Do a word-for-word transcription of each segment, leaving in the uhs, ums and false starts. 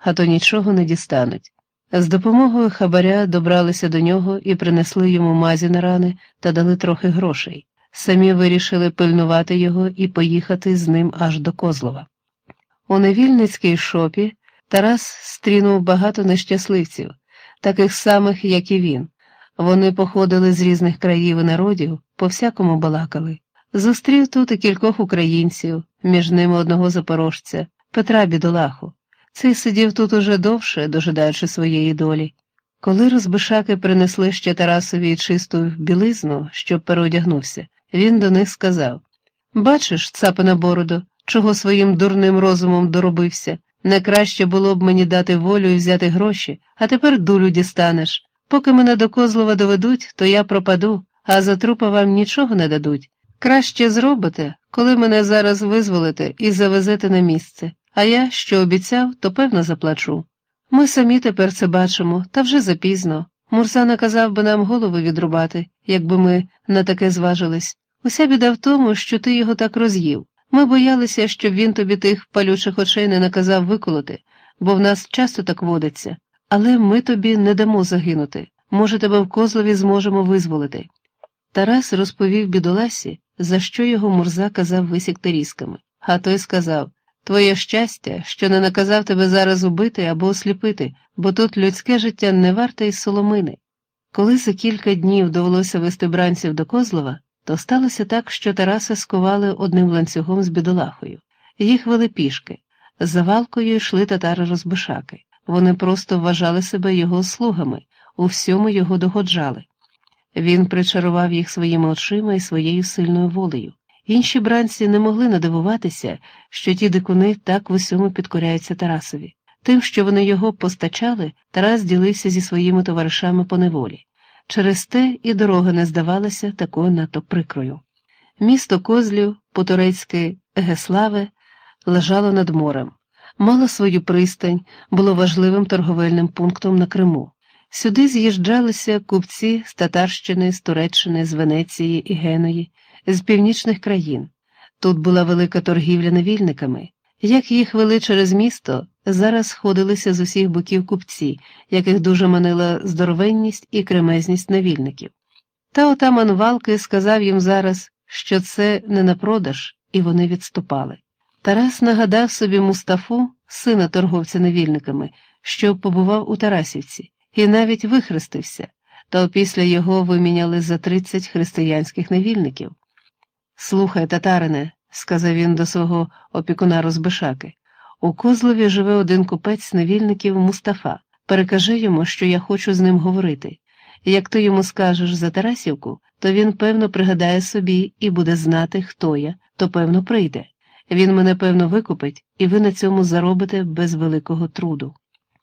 а то нічого не дістануть. З допомогою хабаря добралися до нього і принесли йому мазі на рани та дали трохи грошей. Самі вирішили пильнувати його і поїхати з ним аж до Козлова. У невільницькій шопі Тарас стрінув багато нещасливців, таких самих, як і він. Вони походили з різних країв і народів, по-всякому балакали. Зустрів тут і кількох українців, між ними одного запорожця, Петра Бідолаху. Цей сидів тут уже довше, дожидаючи своєї долі. Коли розбишаки принесли ще Тарасові чисту білизну, щоб переодягнувся, він до них сказав: «Бачиш, цапина бороду, чого своїм дурним розумом доробився? Не краще було б мені дати волю і взяти гроші, а тепер дулю дістанеш. Поки мене до Козлова доведуть, то я пропаду, а за трупа вам нічого не дадуть. Краще зробите, коли мене зараз визволите і завезете на місце. А я, що обіцяв, то певно заплачу. Ми самі тепер це бачимо, та вже запізно. Мурза наказав би нам голови відрубати, якби ми на таке зважились. Уся біда в тому, що ти його так роз'їв. Ми боялися, щоб він тобі тих палючих очей не наказав виколоти, бо в нас часто так водиться. Але ми тобі не дамо загинути. Може, тебе в Козлові зможемо визволити». Тарас розповів бідоласі, за що його Мурза казав висікти різками. А той сказав: «Твоє щастя, що не наказав тебе зараз убити або осліпити, бо тут людське життя не варте й соломини». Коли за кілька днів довелося вести бранців до Козлова, то сталося так, що Тараса скували одним ланцюгом з бідолахою. Їх вели пішки. За валкою йшли татари-розбишаки. Вони просто вважали себе його слугами, у всьому його догоджали. Він причарував їх своїми очима і своєю сильною волею. Інші бранці не могли надивуватися, що ті дикуни так в усьому підкоряються Тарасові. Тим, що вони його постачали, Тарас ділився зі своїми товаришами по неволі. Через те і дорога не здавалася такою надто прикрою. Місто Козлів, по-турецьки Егеславе, лежало над морем. Мало свою пристань, було важливим торговельним пунктом на Криму. Сюди з'їжджалися купці з Татарщини, з Туреччини, з Венеції і Геної, з північних країн. Тут була велика торгівля невільниками. Як їх вели через місто, зараз сходилися з усіх боків купці, яких дуже манила здоровенність і кремезність невільників. Та отаман Валки сказав їм зараз, що це не на продаж, і вони відступали. Тарас нагадав собі Мустафу, сина торговця невільниками, що побував у Тарасівці, і навіть вихрестився, та опісля його виміняли за тридцять християнських невільників. «Слухай, татарине», – сказав він до свого опікуна Розбишаки, – «у Козлові живе один купець невільників Мустафа. Перекажи йому, що я хочу з ним говорити. Як ти йому скажеш за Тарасівку, то він, певно, пригадає собі і буде знати, хто я, то, певно, прийде. Він мене, певно, викупить, і ви на цьому заробите без великого труду».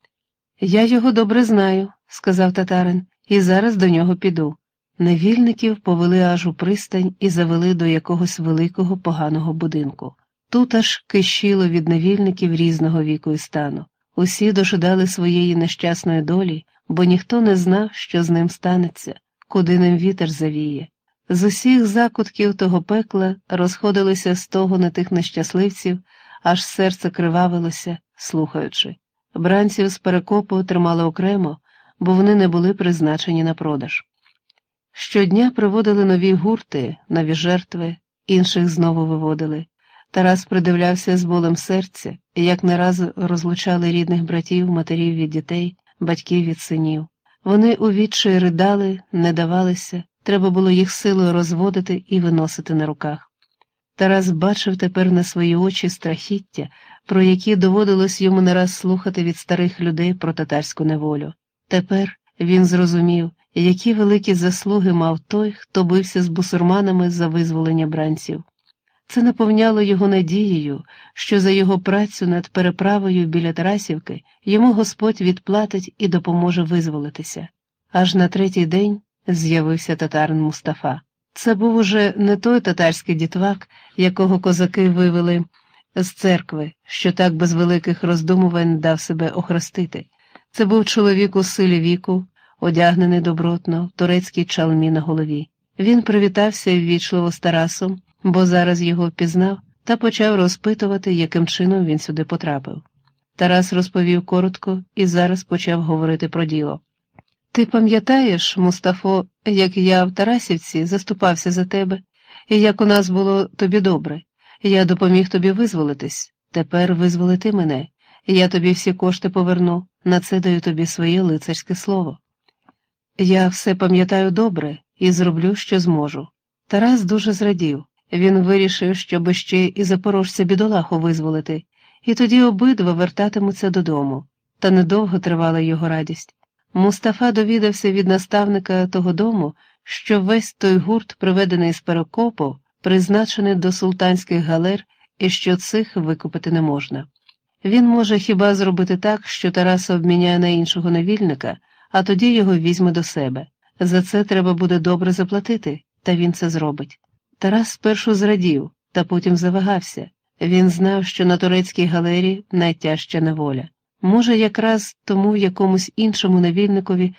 «Я його добре знаю», – сказав татарин, – «і зараз до нього піду». Невільників повели аж у пристань і завели до якогось великого поганого будинку. Тут аж кишіло від невільників різного віку і стану. Усі дожидали своєї нещасної долі, бо ніхто не знав, що з ним станеться, куди ним вітер завіє. З усіх закутків того пекла розходилися стогони тих нещасливців, аж серце кривавилося, слухаючи. Бранців з перекопу тримали окремо, бо вони не були призначені на продаж. Щодня приводили нові гурти, нові жертви, інших знову виводили. Тарас придивлявся з болем серця, як не раз розлучали рідних братів, матерів від дітей, батьків від синів. Вони у відчаї ридали, не давалися, треба було їх силою розводити і виносити на руках. Тарас бачив тепер на свої очі страхіття, про які доводилось йому не раз слухати від старих людей про татарську неволю. Тепер він зрозумів, які великі заслуги мав той, хто бився з бусурманами за визволення бранців. Це наповняло його надією, що за його працю над переправою біля Тарасівки йому Господь відплатить і допоможе визволитися. Аж на третій день з'явився татарин Мустафа. Це був уже не той татарський дітвак, якого козаки вивели з церкви, що так без великих роздумувань дав себе охрестити. Це був чоловік у силі віку, одягнений добротно, в турецькій чалмі на голові. Він привітався ввічливо з Тарасом, бо зараз його впізнав, та почав розпитувати, яким чином він сюди потрапив. Тарас розповів коротко і зараз почав говорити про діло. Ти пам'ятаєш, Мустафо, як я в Тарасівці заступався за тебе, і як у нас було тобі добре? Я допоміг тобі визволитись. Тепер визволи ти мене. Я тобі всі кошти поверну, на це даю тобі своє лицарське слово. Я все пам'ятаю добре і зроблю, що зможу. Тарас дуже зрадів. Він вирішив, щоб ще і запорожця бідолаху визволити, і тоді обидва вертатимуться додому. Та недовго тривала його радість. Мустафа довідався від наставника того дому, що весь той гурт, приведений з Перекопу, призначений до султанських галер і що цих викупити не можна. Він може хіба зробити так, що Тараса обміняє на іншого невільника, а тоді його візьме до себе. За це треба буде добре заплатити, та він це зробить. Тарас спершу зрадів, та потім завагався. Він знав, що на турецькій галері найтяжча неволя. Може, якраз тому якомусь іншому невільникові